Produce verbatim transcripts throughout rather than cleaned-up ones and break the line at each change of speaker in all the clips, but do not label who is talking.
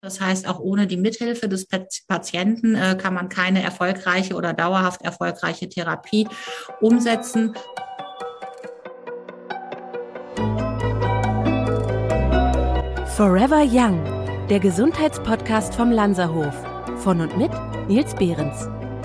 Das heißt, auch ohne die Mithilfe des Patienten äh, kann man keine erfolgreiche oder dauerhaft erfolgreiche Therapie umsetzen.
Forever Young, der Gesundheitspodcast vom Lanzerhof. Von und mit Nils Behrens.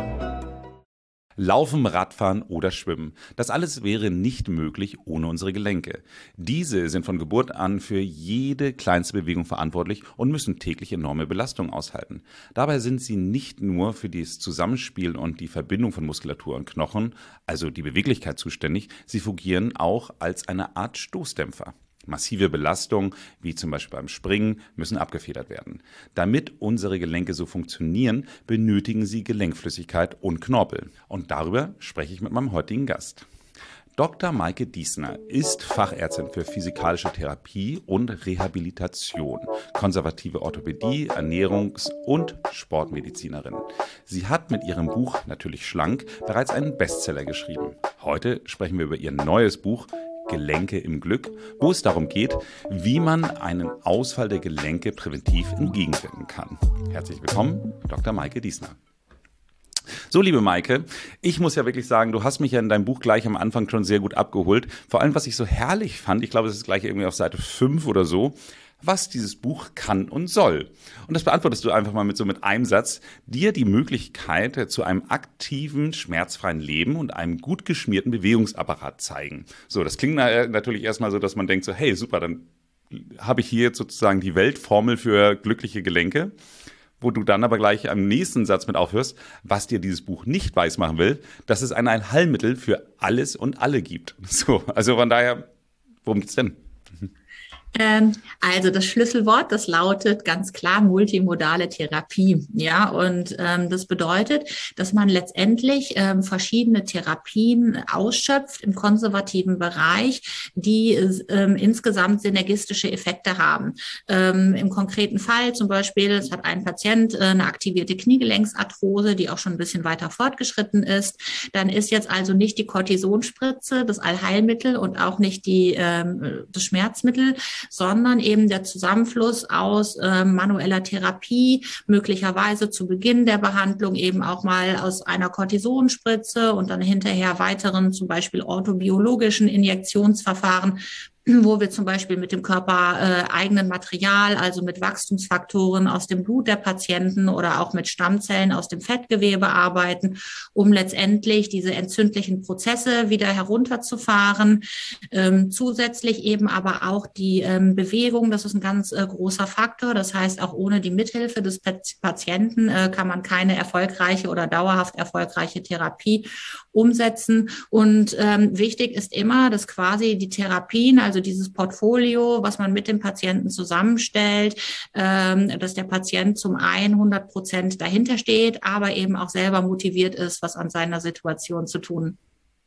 Laufen, Radfahren oder Schwimmen. Das alles wäre nicht möglich ohne unsere Gelenke. Diese sind von Geburt an für jede kleinste Bewegung verantwortlich und müssen täglich enorme Belastungen aushalten. Dabei sind sie nicht nur für das Zusammenspiel und die Verbindung von Muskulatur und Knochen, also die Beweglichkeit, zuständig, sie fungieren auch als eine Art Stoßdämpfer. Massive Belastungen, wie zum Beispiel beim Springen, müssen abgefedert werden. Damit unsere Gelenke so funktionieren, benötigen sie Gelenkflüssigkeit und Knorpel. Und darüber spreche ich mit meinem heutigen Gast. Doktor Maike Diesner ist Fachärztin für physikalische Therapie und Rehabilitation, konservative Orthopädie, Ernährungs- und Sportmedizinerin. Sie hat mit ihrem Buch Natürlich schlank bereits einen Bestseller geschrieben. Heute sprechen wir über ihr neues Buch Gelenke im Glück, wo es darum geht, wie man einen Ausfall der Gelenke präventiv entgegenwirken kann. Herzlich willkommen, Doktor Maike Diesner. So, liebe Maike, ich muss ja wirklich sagen, du hast mich ja in deinem Buch gleich am Anfang schon sehr gut abgeholt. Vor allem, was ich so herrlich fand, ich glaube, es ist gleich irgendwie auf Seite fünf oder so, was dieses Buch kann und soll. Und das beantwortest du einfach mal mit so mit einem Satz, dir die Möglichkeit zu einem aktiven, schmerzfreien Leben und einem gut geschmierten Bewegungsapparat zeigen. So, das klingt natürlich erstmal so, dass man denkt so, hey, super, dann habe ich hier jetzt sozusagen die Weltformel für glückliche Gelenke, wo du dann aber gleich am nächsten Satz mit aufhörst, was dir dieses Buch nicht weismachen will, dass es ein Allheilmittel für alles und alle gibt. So, also von daher, worum geht's denn?
Ähm, also das Schlüsselwort, das lautet ganz klar multimodale Therapie. Ja, und ähm, das bedeutet, dass man letztendlich ähm, verschiedene Therapien ausschöpft im konservativen Bereich, die ähm, insgesamt synergistische Effekte haben. Ähm, im konkreten Fall zum Beispiel, es hat ein Patient äh, eine aktivierte Kniegelenksarthrose, die auch schon ein bisschen weiter fortgeschritten ist. Dann ist jetzt also nicht die Cortisonspritze das Allheilmittel und auch nicht die ähm, das Schmerzmittel, sondern eben der Zusammenfluss aus äh, manueller Therapie, möglicherweise zu Beginn der Behandlung eben auch mal aus einer Cortisonspritze und dann hinterher weiteren, zum Beispiel orthobiologischen Injektionsverfahren, wo wir zum Beispiel mit dem körpereigenen äh, Material, also mit Wachstumsfaktoren aus dem Blut der Patienten oder auch mit Stammzellen aus dem Fettgewebe arbeiten, um letztendlich diese entzündlichen Prozesse wieder herunterzufahren. Ähm, zusätzlich eben aber auch die ähm, Bewegung, das ist ein ganz äh, großer Faktor. Das heißt, auch ohne die Mithilfe des Patienten äh, kann man keine erfolgreiche oder dauerhaft erfolgreiche Therapie umsetzen. Und ähm, wichtig ist immer, dass quasi die Therapien, also dieses Portfolio, was man mit dem Patienten zusammenstellt, ähm, dass der Patient zum einen hundert Prozent dahinter steht, aber eben auch selber motiviert ist, was an seiner Situation zu tun.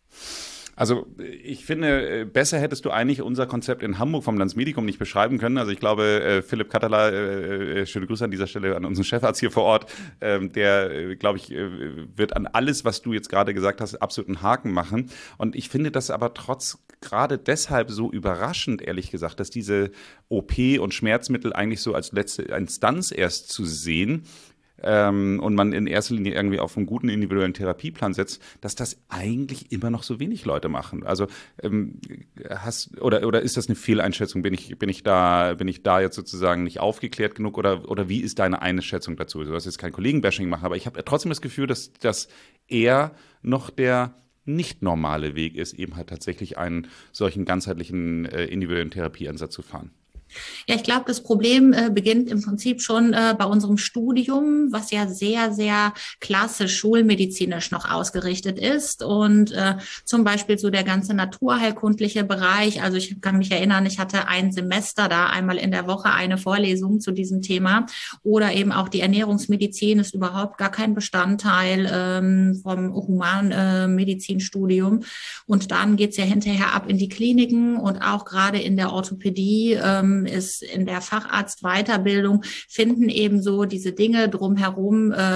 Also ich finde, besser hättest du eigentlich unser Konzept in Hamburg vom Landsmedikum nicht beschreiben können. Also ich glaube, Philipp Katterler, äh, schöne Grüße an dieser Stelle an unseren Chefarzt hier vor Ort, äh, der, glaube ich, wird an alles, was du jetzt gerade gesagt hast, absolut einen Haken machen. Und ich finde das aber trotz gerade deshalb so überraschend, ehrlich gesagt, dass diese O P und Schmerzmittel eigentlich so als letzte Instanz erst zu sehen, Ähm, und man in erster Linie irgendwie auf einen guten individuellen Therapieplan setzt, dass das eigentlich immer noch so wenig Leute machen. Also ähm, hast oder oder ist das eine Fehleinschätzung? Bin ich bin ich da bin ich da jetzt sozusagen nicht aufgeklärt genug oder oder wie ist deine Einschätzung dazu? Du hast jetzt kein Kollegen-Bashing machen, aber ich habe trotzdem das Gefühl, dass das eher noch der nicht normale Weg ist, eben halt tatsächlich einen solchen ganzheitlichen äh, individuellen Therapieansatz zu fahren.
Ja, ich glaube, das Problem äh, beginnt im Prinzip schon äh, bei unserem Studium, was ja sehr, sehr klassisch schulmedizinisch noch ausgerichtet ist und äh, zum Beispiel so der ganze naturheilkundliche Bereich. Also ich kann mich erinnern, ich hatte ein Semester da einmal in der Woche eine Vorlesung zu diesem Thema oder eben auch die Ernährungsmedizin ist überhaupt gar kein Bestandteil ähm, vom Humanmedizinstudium. Und dann geht's ja hinterher ab in die Kliniken und auch gerade in der Orthopädie ähm, ist in der Facharztweiterbildung, finden eben so diese Dinge drumherum äh,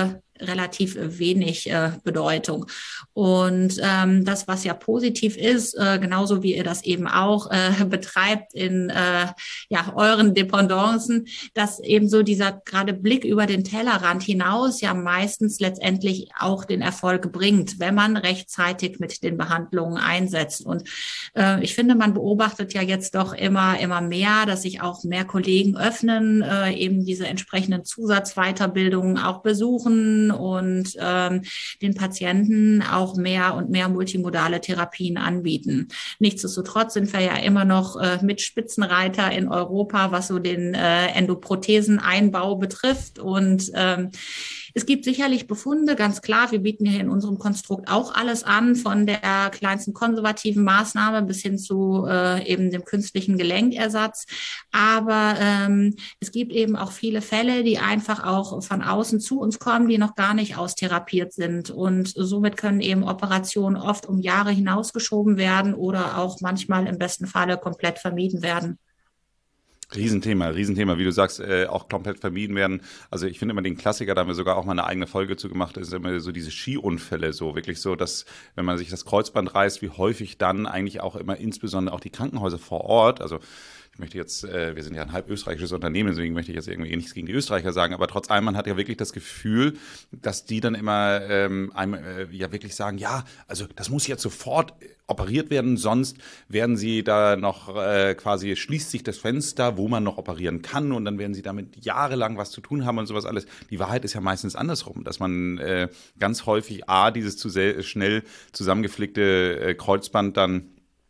relativ wenig äh, Bedeutung. Und ähm, das, was ja positiv ist, äh, genauso wie ihr das eben auch äh, betreibt in äh, ja, euren Dependancen, dass eben so dieser gerade Blick über den Tellerrand hinaus ja meistens letztendlich auch den Erfolg bringt, wenn man rechtzeitig mit den Behandlungen einsetzt. Und äh, ich finde, man beobachtet ja jetzt doch immer, immer mehr, dass sich auch mehr Kollegen öffnen, äh, eben diese entsprechenden Zusatzweiterbildungen auch besuchen und ähm, den Patienten auch mehr und mehr multimodale Therapien anbieten. Nichtsdestotrotz sind wir ja immer noch äh, mit Spitzenreiter in Europa, was so den äh, Endoprotheseneinbau betrifft. Und ähm, es gibt sicherlich Befunde, ganz klar. Wir bieten hier in unserem Konstrukt auch alles an, von der kleinsten konservativen Maßnahme bis hin zu äh, eben dem künstlichen Gelenkersatz. Aber ähm, es gibt eben auch viele Fälle, die einfach auch von außen zu uns kommen, die noch gar nicht austherapiert sind. Und somit können eben Operationen oft um Jahre hinausgeschoben werden oder auch manchmal im besten Falle komplett vermieden werden.
Riesenthema, Riesenthema, wie du sagst, äh, auch komplett vermieden werden. Also ich finde immer den Klassiker, da haben wir sogar auch mal eine eigene Folge zu gemacht, ist immer so diese Skiunfälle, so wirklich so, dass wenn man sich das Kreuzband reißt, wie häufig dann eigentlich auch immer insbesondere auch die Krankenhäuser vor Ort, also ich möchte jetzt, äh, wir sind ja ein halb österreichisches Unternehmen, deswegen möchte ich jetzt irgendwie nichts gegen die Österreicher sagen, aber trotz allem, man hat ja wirklich das Gefühl, dass die dann immer ähm, einem äh, ja wirklich sagen, ja, also das muss jetzt sofort operiert werden, sonst werden sie da noch äh, quasi, schließt sich das Fenster, wo man noch operieren kann und dann werden sie damit jahrelang was zu tun haben und sowas alles. Die Wahrheit ist ja meistens andersrum, dass man äh, ganz häufig A, dieses zu sehr, schnell zusammengeflickte äh, Kreuzband dann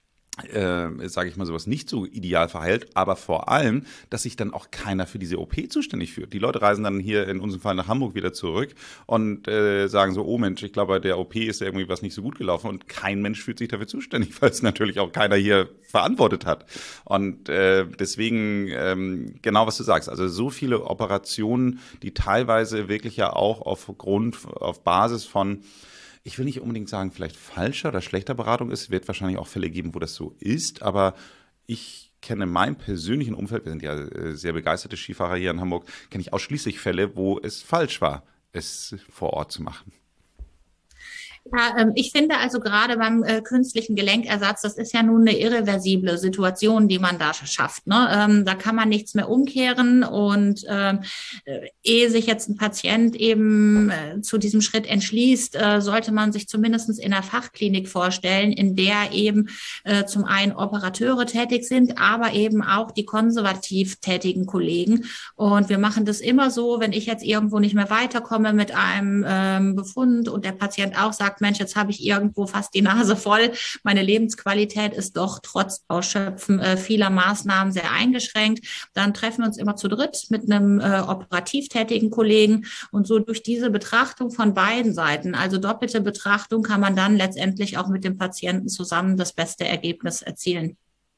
Äh, sage ich mal, sowas nicht so ideal verheilt, aber vor allem, dass sich dann auch keiner für diese O P zuständig fühlt. Die Leute reisen dann hier in unserem Fall nach Hamburg wieder zurück und äh, sagen so, oh Mensch, ich glaube, bei der O P ist ja irgendwie was nicht so gut gelaufen und kein Mensch fühlt sich dafür zuständig, weil es natürlich auch keiner hier verantwortet hat. Und äh, deswegen, ähm, genau was du sagst, also so viele Operationen, die teilweise wirklich ja auch aufgrund, auf Basis von, ich will nicht unbedingt sagen, vielleicht falscher oder schlechter Beratung ist, wird wahrscheinlich auch Fälle geben, wo das so ist, aber ich kenne in meinem persönlichen Umfeld, wir sind ja sehr begeisterte Skifahrer hier in Hamburg, kenne ich ausschließlich Fälle, wo es falsch war, es vor Ort zu machen.
Ja, ähm, ich finde also gerade beim äh, künstlichen Gelenkersatz, das ist ja nun eine irreversible Situation, die man da schafft. Ne? Ähm, da kann man nichts mehr umkehren und ähm, äh, ehe sich jetzt ein Patient eben äh, zu diesem Schritt entschließt, äh, sollte man sich zumindest in einer Fachklinik vorstellen, in der eben äh, zum einen Operateure tätig sind, aber eben auch die konservativ tätigen Kollegen. Und wir machen das immer so, wenn ich jetzt irgendwo nicht mehr weiterkomme mit einem ähm, Befund und der Patient auch sagt, Mensch, jetzt habe ich irgendwo fast die Nase voll. Meine Lebensqualität ist doch trotz Ausschöpfen äh, vieler Maßnahmen sehr eingeschränkt. Dann treffen wir uns immer zu dritt mit einem äh, operativ tätigen Kollegen und so durch diese Betrachtung von beiden Seiten, also doppelte Betrachtung, kann man dann letztendlich auch mit dem Patienten zusammen das beste Ergebnis erzielen.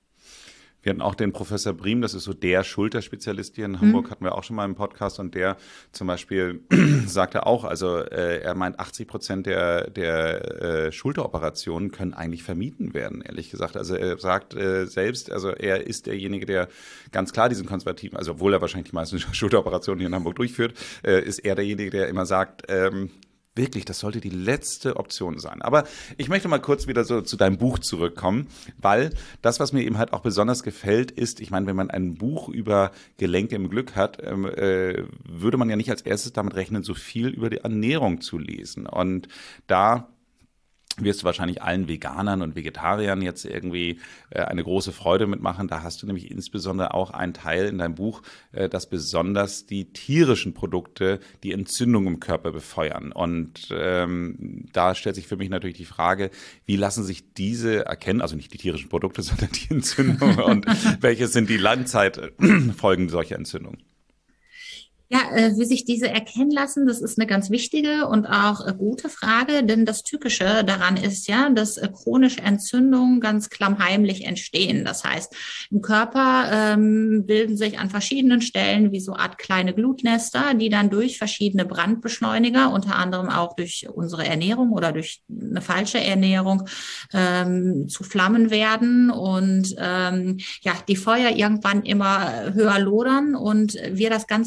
Wir hatten auch den Professor Briem, das ist so der Schulterspezialist hier in Hamburg, mhm. hatten wir auch schon mal im Podcast und der zum Beispiel sagte auch, also äh, er meint, achtzig Prozent der, der äh, Schulteroperationen können eigentlich vermieden werden, ehrlich gesagt. Also er sagt äh, selbst, also er ist derjenige, der ganz klar diesen konservativen, also obwohl er wahrscheinlich die meisten Schulteroperationen hier in Hamburg durchführt, äh, ist er derjenige, der immer sagt, ähm, wirklich, das sollte die letzte Option sein. Aber ich möchte mal kurz wieder so zu deinem Buch zurückkommen, weil das, was mir eben halt auch besonders gefällt, ist, ich meine, wenn man ein Buch über Gelenke im Glück hat, ähm, äh, würde man ja nicht als erstes damit rechnen, so viel über die Ernährung zu lesen. Und da wirst du wahrscheinlich allen Veganern und Vegetariern jetzt irgendwie äh, eine große Freude mitmachen. Da hast du nämlich insbesondere auch einen Teil in deinem Buch, äh, dass besonders die tierischen Produkte die Entzündung im Körper befeuern. Und ähm, da stellt sich für mich natürlich die Frage, wie lassen sich diese erkennen, also nicht die tierischen Produkte, sondern die Entzündung und welche sind die Langzeitfolgen solcher Entzündung?
Ja, äh, wie sich diese erkennen lassen, das ist eine ganz wichtige und auch äh, gute Frage, denn das Tückische daran ist ja, dass äh, chronische Entzündungen ganz klammheimlich entstehen. Das heißt, im Körper ähm, bilden sich an verschiedenen Stellen wie so Art kleine Glutnester, die dann durch verschiedene Brandbeschleuniger, unter anderem auch durch unsere Ernährung oder durch eine falsche Ernährung, ähm, zu Flammen werden und ähm, ja, die Feuer irgendwann immer höher lodern und wir das Ganze erst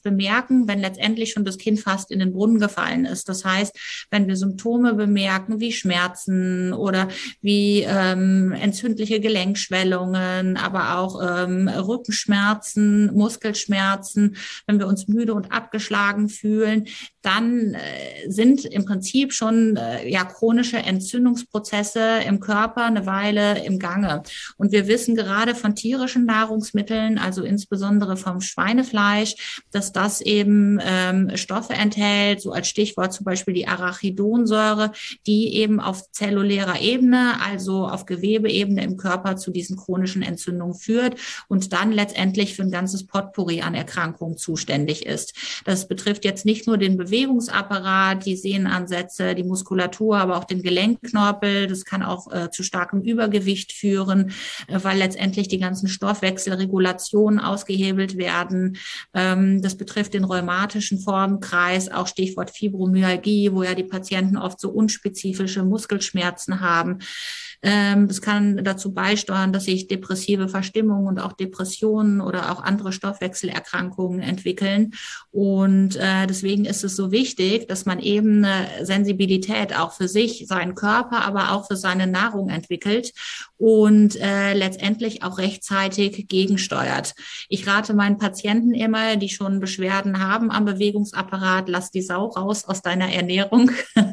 bemerken, wenn letztendlich schon das Kind fast in den Brunnen gefallen ist. Das heißt, wenn wir Symptome bemerken wie Schmerzen oder wie ähm, entzündliche Gelenkschwellungen, aber auch ähm, Rückenschmerzen, Muskelschmerzen, wenn wir uns müde und abgeschlagen fühlen, dann äh, sind im Prinzip schon äh, ja chronische Entzündungsprozesse im Körper eine Weile im Gange. Und wir wissen gerade von tierischen Nahrungsmitteln, also insbesondere vom Schweinefleisch, dass das eben ähm, Stoffe enthält, so als Stichwort zum Beispiel die Arachidonsäure, die eben auf zellulärer Ebene, also auf Gewebeebene im Körper zu diesen chronischen Entzündungen führt und dann letztendlich für ein ganzes Potpourri an Erkrankungen zuständig ist. Das betrifft jetzt nicht nur den Bewegungsapparat, die Sehnenansätze, die Muskulatur, aber auch den Gelenkknorpel. Das kann auch äh, zu starkem Übergewicht führen, äh, weil letztendlich die ganzen Stoffwechselregulationen ausgehebelt werden. Ähm, das betrifft den rheumatischen Formenkreis, auch Stichwort Fibromyalgie, wo ja die Patienten oft so unspezifische Muskelschmerzen haben. Ähm, das kann dazu beisteuern, dass sich depressive Verstimmungen und auch Depressionen oder auch andere Stoffwechselerkrankungen entwickeln. Und äh, deswegen ist es so wichtig, dass man eben eine Sensibilität auch für sich, seinen Körper, aber auch für seine Nahrung entwickelt und äh, letztendlich auch rechtzeitig gegensteuert. Ich rate meinen Patienten immer, die schon Beschwerden haben am Bewegungsapparat, lass die Sau raus aus deiner Ernährung.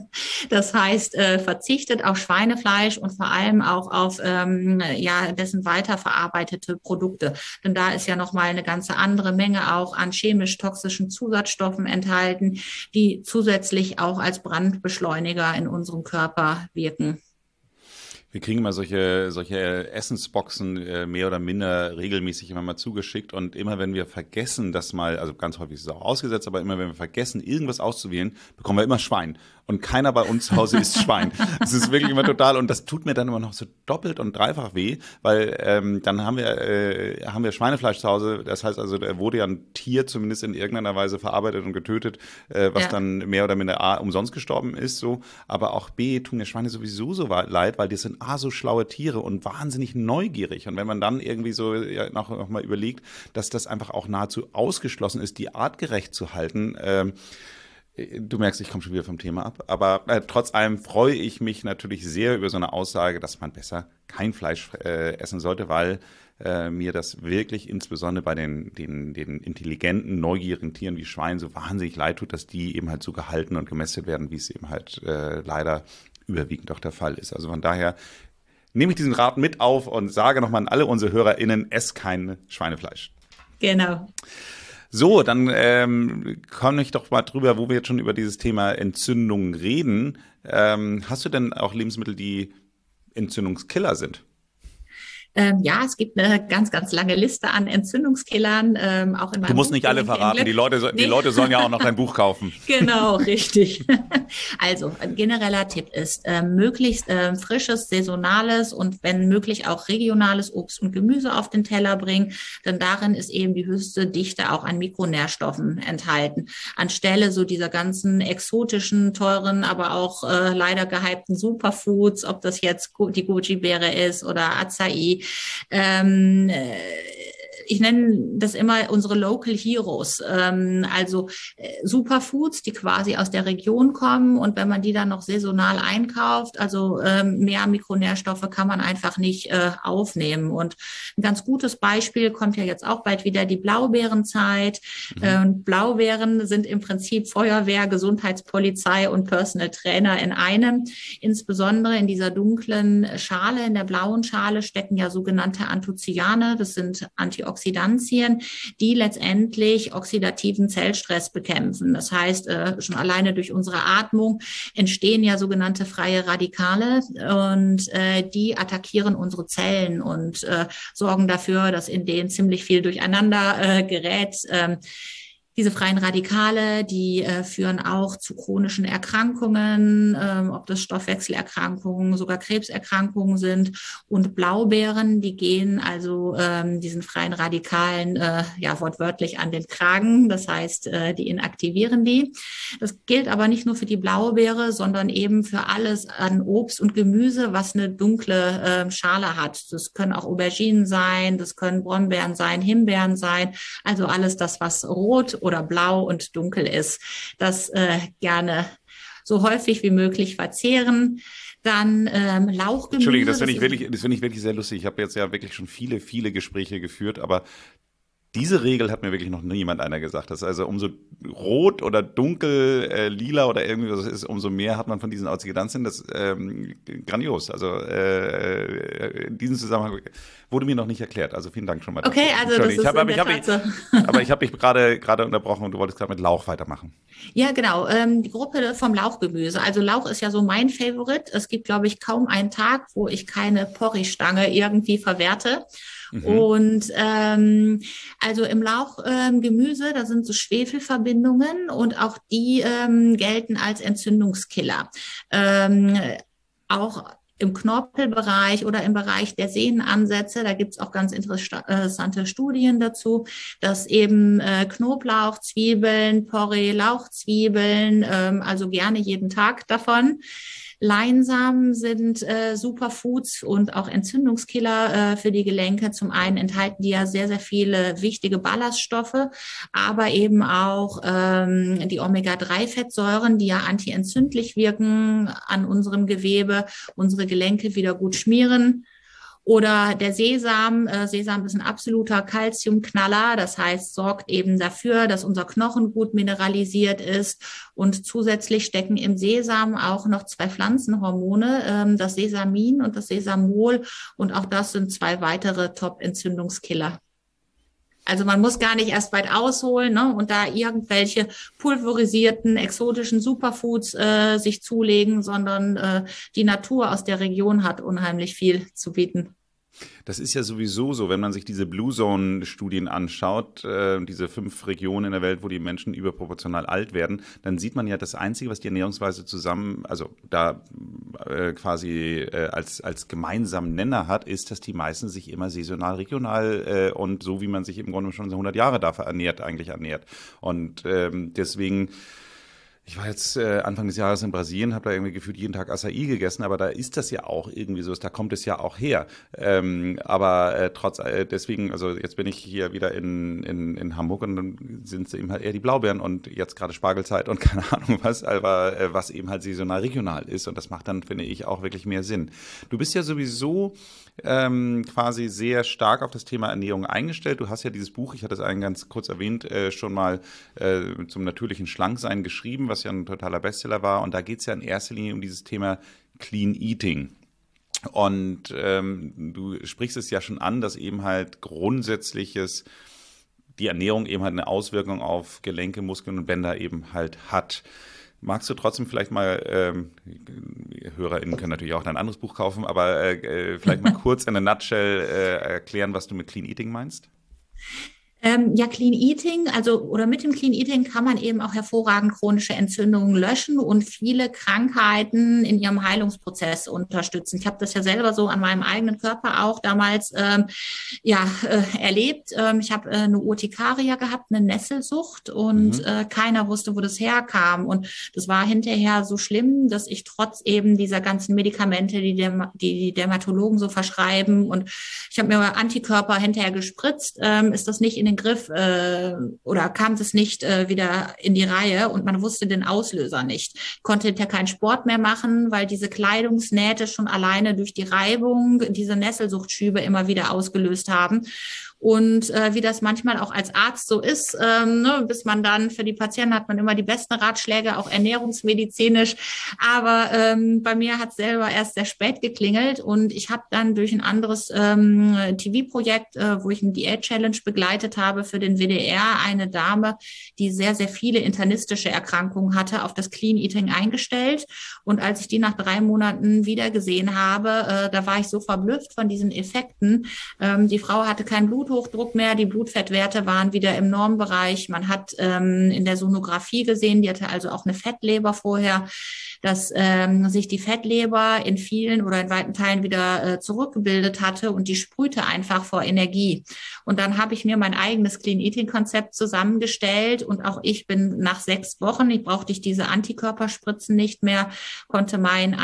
Das heißt, äh, verzichtet auf Schweinefleisch und vor allem auch auf ähm, ja dessen weiterverarbeitete Produkte. Denn da ist ja nochmal eine ganze andere Menge auch an chemisch-toxischen Zusatzstoffen enthalten, die zusätzlich auch als Brandbeschleuniger in unserem Körper wirken.
Wir kriegen immer solche, solche Essensboxen äh, mehr oder minder regelmäßig immer mal zugeschickt und immer wenn wir vergessen, das mal, also ganz häufig ist es auch ausgesetzt, aber immer wenn wir vergessen, irgendwas auszuwählen, bekommen wir immer Schwein. Und keiner bei uns zu Hause isst Schwein. Das ist wirklich immer total, und das tut mir dann immer noch so doppelt und dreifach weh, weil ähm, dann haben wir äh, haben wir Schweinefleisch zu Hause. Das heißt also, da wurde ja ein Tier zumindest in irgendeiner Weise verarbeitet und getötet, äh, was ja. dann mehr oder minder A, umsonst gestorben ist, so. Aber auch B, tun mir Schweine sowieso so leid, weil die sind A, so schlaue Tiere und wahnsinnig neugierig. Und wenn man dann irgendwie so ja, noch, noch mal überlegt, dass das einfach auch nahezu ausgeschlossen ist, die artgerecht zu halten, ähm, du merkst, ich komme schon wieder vom Thema ab, aber äh, trotz allem freue ich mich natürlich sehr über so eine Aussage, dass man besser kein Fleisch äh, essen sollte, weil äh, mir das wirklich insbesondere bei den, den, den intelligenten, neugierigen Tieren wie Schweinen so wahnsinnig leid tut, dass die eben halt so gehalten und gemästet werden, wie es eben halt äh, leider überwiegend auch der Fall ist. Also von daher nehme ich diesen Rat mit auf und sage nochmal an alle unsere HörerInnen, ess kein Schweinefleisch.
Genau.
So, dann ähm, komme ich doch mal drüber, wo wir jetzt schon über dieses Thema Entzündungen reden. Ähm, hast du denn auch Lebensmittel, die Entzündungskiller sind?
Ähm, ja, es gibt eine ganz, ganz lange Liste an Entzündungskillern. Ähm, auch in meinem
du musst
Buch
nicht alle verraten, die Leute, so, nee. die Leute sollen ja auch noch dein Buch kaufen.
Genau, richtig. Also ein genereller Tipp ist, äh, möglichst äh, frisches, saisonales und wenn möglich auch regionales Obst und Gemüse auf den Teller bringen, denn darin ist eben die höchste Dichte auch an Mikronährstoffen enthalten. Anstelle so dieser ganzen exotischen, teuren, aber auch äh, leider gehypten Superfoods, ob das jetzt die Goji-Beere ist oder Acai, Ähm, ich nenne das immer unsere Local Heroes, ähm, also äh, Superfoods, die quasi aus der Region kommen und wenn man die dann noch saisonal einkauft, also ähm, mehr Mikronährstoffe kann man einfach nicht äh, aufnehmen. Und ein ganz gutes Beispiel kommt ja jetzt auch bald wieder die Blaubeerenzeit. Mhm. Äh, Blaubeeren sind im Prinzip Feuerwehr, Gesundheitspolizei und Personal Trainer in einem. Insbesondere in dieser dunklen Schale, in der blauen Schale stecken ja sogenannte Anthocyane, das sind Antioxidantien, Oxidantien, die letztendlich oxidativen Zellstress bekämpfen. Das heißt, äh, schon alleine durch unsere Atmung entstehen ja sogenannte freie Radikale und äh, die attackieren unsere Zellen und äh, sorgen dafür, dass in denen ziemlich viel durcheinander äh, gerät. Ähm, Diese freien Radikale, die äh, führen auch zu chronischen Erkrankungen, ähm, ob das Stoffwechselerkrankungen, sogar Krebserkrankungen sind. Und Blaubeeren, die gehen also ähm, diesen freien Radikalen äh, ja wortwörtlich an den Kragen. Das heißt, äh, die inaktivieren die. Das gilt aber nicht nur für die Blaubeere, sondern eben für alles an Obst und Gemüse, was eine dunkle äh, Schale hat. Das können auch Auberginen sein, das können Brombeeren sein, Himbeeren sein. Also alles das, was rot oder blau und dunkel ist. Das äh, gerne so häufig wie möglich verzehren. Dann ähm, Lauchgemüse.
Entschuldige, das finde ich wirklich, das finde ich wirklich sehr lustig. Ich habe jetzt ja wirklich schon viele, viele Gespräche geführt, aber diese Regel hat mir wirklich noch niemand einer gesagt. Das ist also umso rot oder dunkel, äh, lila oder irgendwie was ist, umso mehr hat man von diesen Oxidantien. Das ist ähm, grandios. Also äh, in diesem Zusammenhang wurde mir noch nicht erklärt. Also vielen Dank schon mal.
Okay, also das ist
ich hab,
in
ich
der
hab,
Tat
ich, Aber ich habe dich gerade gerade unterbrochen und du wolltest gerade mit Lauch weitermachen.
Ja, genau. Ähm, die Gruppe vom Lauchgemüse. Also Lauch ist ja so mein Favorit. Es gibt, glaube ich, kaum einen Tag, wo ich keine Porree-Stange irgendwie verwerte. Mhm. Und ähm, also im Lauchgemüse, ähm, da sind so Schwefelverbindungen und auch die ähm, gelten als Entzündungskiller. Ähm, auch im Knorpelbereich oder im Bereich der Sehnenansätze, da gibt's auch ganz interessante Studien dazu, dass eben äh, Knoblauch, Zwiebeln, Porree, Lauchzwiebeln, ähm, also gerne jeden Tag davon. Leinsamen sind äh, Superfoods und auch Entzündungskiller äh, für die Gelenke. Zum einen enthalten die ja sehr, sehr viele wichtige Ballaststoffe, aber eben auch ähm, die Omega drei Fettsäuren, die ja antientzündlich wirken an unserem Gewebe, unsere Gelenke wieder gut schmieren. Oder der Sesam. Äh, Sesam ist ein absoluter Calciumknaller. Das heißt, sorgt eben dafür, dass unser Knochen gut mineralisiert ist. Und zusätzlich stecken im Sesam auch noch zwei Pflanzenhormone, ähm, das Sesamin und das Sesamol. Und auch das sind zwei weitere Top-Entzündungskiller. Also man muss gar nicht erst weit ausholen, ne, und da irgendwelche pulverisierten, exotischen Superfoods äh, sich zulegen, sondern äh, die Natur aus der Region hat unheimlich viel zu bieten.
Das ist ja sowieso so, wenn man sich diese Blue Zone-Studien anschaut, äh, diese fünf Regionen in der Welt, wo die Menschen überproportional alt werden, dann sieht man ja, das Einzige, was die Ernährungsweise zusammen, also da äh, quasi äh, als als gemeinsamen Nenner hat, ist, dass die meisten sich immer saisonal, regional äh, und so, wie man sich im Grunde schon so hundert Jahre dafür ernährt, eigentlich ernährt. Und ähm, deswegen... Ich war jetzt äh, Anfang des Jahres in Brasilien, habe da irgendwie gefühlt jeden Tag Acai gegessen, aber da ist das ja auch irgendwie so, da kommt es ja auch her. Ähm, aber äh, trotz äh, deswegen, also jetzt bin ich hier wieder in, in, in Hamburg und dann sind es eben halt eher die Blaubeeren und jetzt gerade Spargelzeit und keine Ahnung was, aber äh, was eben halt saisonal regional ist und das macht dann, finde ich, auch wirklich mehr Sinn. Du bist ja sowieso ähm, quasi sehr stark auf das Thema Ernährung eingestellt. Du hast ja dieses Buch, ich hatte es einen ganz kurz erwähnt, äh, schon mal äh, zum natürlichen Schlanksein geschrieben, was ja ein totaler Bestseller war. Und da geht es ja in erster Linie um dieses Thema Clean Eating. Und ähm, du sprichst es ja schon an, dass eben halt grundsätzliches, die Ernährung eben halt eine Auswirkung auf Gelenke, Muskeln und Bänder eben halt hat. Magst du trotzdem vielleicht mal, ähm, HörerInnen können natürlich auch ein anderes Buch kaufen, aber äh, vielleicht mal kurz in a nutshell äh, erklären, was du mit Clean Eating meinst?
Ähm, ja, Clean Eating, also oder mit dem Clean Eating kann man eben auch hervorragend chronische Entzündungen löschen und viele Krankheiten in ihrem Heilungsprozess unterstützen. Ich habe das ja selber so an meinem eigenen Körper auch damals ähm, ja äh, erlebt. Ähm, ich habe äh, eine Urtikaria gehabt, eine Nesselsucht und mhm. äh, keiner wusste, wo das herkam. Und das war hinterher so schlimm, dass ich trotz eben dieser ganzen Medikamente, die Derm- die, die Dermatologen so verschreiben und ich habe mir Antikörper hinterher gespritzt, ähm, ist das nicht in den Griff äh, oder kam das nicht äh, wieder in die Reihe und man wusste den Auslöser nicht. Ich konnte hinterher keinen Sport mehr machen, weil diese Kleidungsnähte schon alleine durch die Reibung diese Nesselsuchtschübe immer wieder ausgelöst haben. Und äh, wie das manchmal auch als Arzt so ist, ähm, ne, bis man dann für die Patienten hat man immer die besten Ratschläge, auch ernährungsmedizinisch. Aber ähm, bei mir hat es selber erst sehr spät geklingelt und ich habe dann durch ein anderes ähm, T V-Projekt, äh, wo ich eine Diät-Challenge begleitet habe für den W D R, eine Dame, die sehr, sehr viele internistische Erkrankungen hatte, auf das Clean Eating eingestellt. Und als ich die nach drei Monaten wieder gesehen habe, äh, da war ich so verblüfft von diesen Effekten. Ähm, die Frau hatte kein Bluthochdruck mehr, die Blutfettwerte waren wieder im Normbereich. Man hat ähm, in der Sonographie gesehen, die hatte also auch eine Fettleber vorher. dass ähm, sich die Fettleber in vielen oder in weiten Teilen wieder äh, zurückgebildet hatte und die sprühte einfach vor Energie. Und dann habe ich mir mein eigenes Clean Eating Konzept zusammengestellt und auch ich bin nach sechs Wochen, ich brauchte ich diese Antikörperspritzen nicht mehr, konnte meinen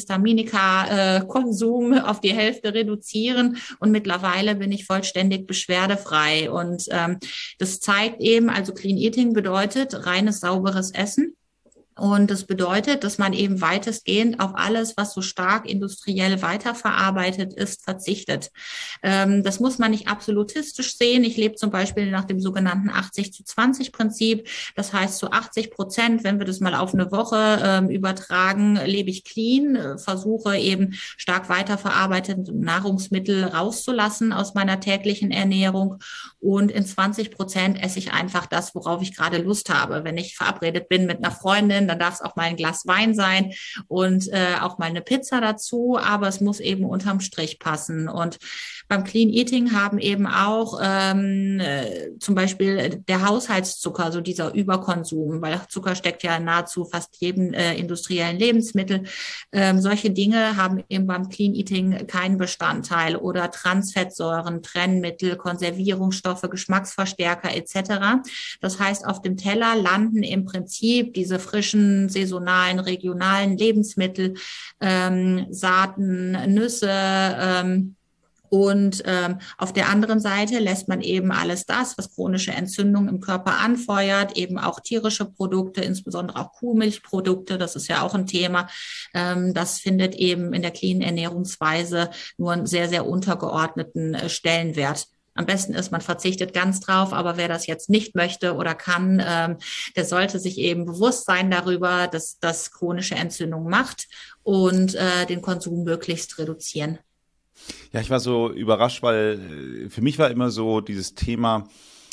Antihistaminika-Konsum äh, auf die Hälfte reduzieren und mittlerweile bin ich vollständig beschwerdefrei. Und ähm, das zeigt eben, also Clean Eating bedeutet reines, sauberes Essen. Und das bedeutet, dass man eben weitestgehend auf alles, was so stark industriell weiterverarbeitet ist, verzichtet. Ähm, das muss man nicht absolutistisch sehen. Ich lebe zum Beispiel nach dem sogenannten achtzig zu zwanzig Prinzip. Das heißt, zu achtzig Prozent, wenn wir das mal auf eine Woche ähm, übertragen, lebe ich clean, äh, versuche eben stark weiterverarbeitete Nahrungsmittel rauszulassen aus meiner täglichen Ernährung. Und in zwanzig Prozent esse ich einfach das, worauf ich gerade Lust habe. Wenn ich verabredet bin mit einer Freundin, dann darf es auch mal ein Glas Wein sein und äh, auch mal eine Pizza dazu, aber es muss eben unterm Strich passen. Und beim Clean Eating haben eben auch ähm, äh, zum Beispiel der Haushaltszucker, so dieser Überkonsum, weil Zucker steckt ja in nahezu fast jedem äh, industriellen Lebensmittel. Ähm, solche Dinge haben eben beim Clean Eating keinen Bestandteil oder Transfettsäuren, Trennmittel, Konservierungsstoffe, Geschmacksverstärker et cetera. Das heißt, auf dem Teller landen im Prinzip diese frischen saisonalen, regionalen Lebensmittel, ähm, Saaten, Nüsse, ähm, und ähm, auf der anderen Seite lässt man eben alles das, was chronische Entzündungen im Körper anfeuert, eben auch tierische Produkte, insbesondere auch Kuhmilchprodukte, das ist ja auch ein Thema. Ähm, das findet eben in der cleanen Ernährungsweise nur einen sehr, sehr untergeordneten äh, Stellenwert. Am besten ist, man verzichtet ganz drauf, aber wer das jetzt nicht möchte oder kann, ähm, der sollte sich eben bewusst sein darüber, dass das chronische Entzündung macht und äh, den Konsum möglichst reduzieren.
Ja, ich war so überrascht, weil für mich war immer so dieses Thema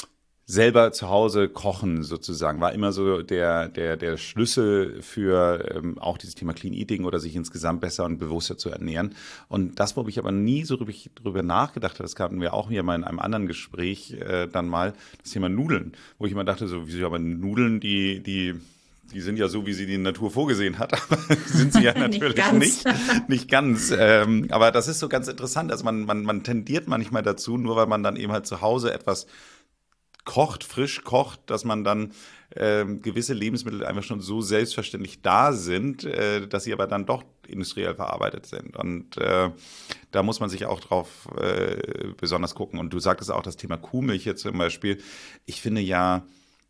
selber zu Hause kochen sozusagen, war immer so der der der Schlüssel für ähm, auch dieses Thema Clean Eating oder sich insgesamt besser und bewusster zu ernähren. Und das, wo ich aber nie so drüber nachgedacht habe, das hatten wir auch hier mal in einem anderen Gespräch äh, dann mal, das Thema Nudeln, wo ich immer dachte, so wieso, aber Nudeln, die die Die sind ja so, wie sie die Natur vorgesehen hat, aber sind sie ja natürlich nicht ganz. Nicht, nicht ganz. Ähm, aber das ist so ganz interessant. Also man, man, man tendiert manchmal dazu, nur weil man dann eben halt zu Hause etwas kocht, frisch kocht, dass man dann ähm, gewisse Lebensmittel einfach schon so selbstverständlich da sind, äh, dass sie aber dann doch industriell verarbeitet sind. Und äh, da muss man sich auch drauf äh, besonders gucken. Und du sagtest auch das Thema Kuhmilch jetzt zum Beispiel. Ich finde ja,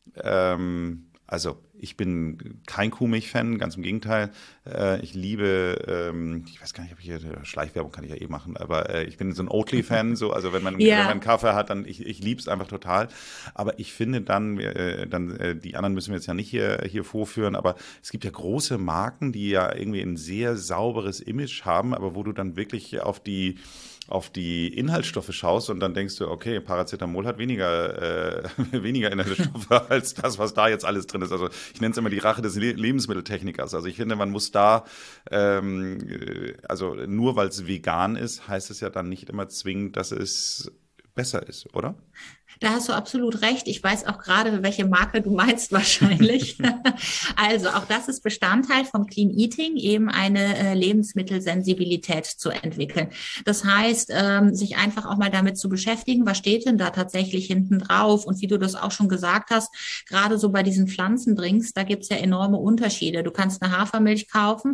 ähm, also ich bin kein Kuhmilch-Fan, ganz im Gegenteil. Äh, ich liebe, ähm, ich weiß gar nicht, ob ich hier Schleichwerbung kann ich ja eh machen, aber äh, ich bin so ein Oatly-Fan, so, also wenn man, ja. wenn man einen Kaffee hat, dann ich, ich liebe es einfach total. Aber ich finde dann, äh, dann äh, die anderen müssen wir jetzt ja nicht hier, hier vorführen, aber es gibt ja große Marken, die ja irgendwie ein sehr sauberes Image haben, aber wo du dann wirklich auf die auf die Inhaltsstoffe schaust und dann denkst du, okay, Paracetamol hat weniger, äh, weniger Inhaltsstoffe als das, was da jetzt alles drin ist. Also ich nenne es immer die Rache des Le- Lebensmitteltechnikers. Also ich finde, man muss da, ähm, also nur weil es vegan ist, heißt es ja dann nicht immer zwingend, dass es besser ist, oder?
Da hast du absolut recht. Ich weiß auch gerade, welche Marke du meinst wahrscheinlich. Also auch das ist Bestandteil vom Clean Eating, eben eine äh, Lebensmittelsensibilität zu entwickeln. Das heißt, ähm, sich einfach auch mal damit zu beschäftigen, was steht denn da tatsächlich hinten drauf? Und wie du das auch schon gesagt hast, gerade so bei diesen Pflanzendrinks, da gibt's ja enorme Unterschiede. Du kannst eine Hafermilch kaufen